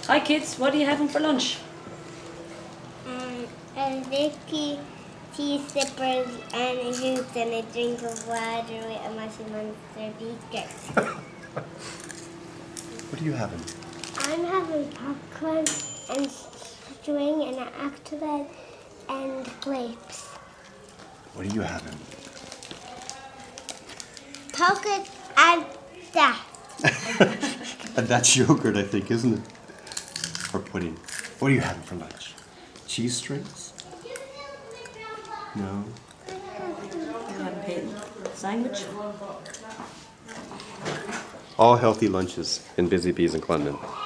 Hi kids, what are you having for lunch? A licky tea sippers and a juice and a drink of water with a mushy monster beaker. What are you having? I'm having popcorn and string and an octopus and grapes. What are you having? Pocket and that. And that's yogurt, I think, isn't it? Or pudding. What are you having for lunch? Cheese strings? No. Sandwich? All healthy lunches in Busy Bees in Clondon.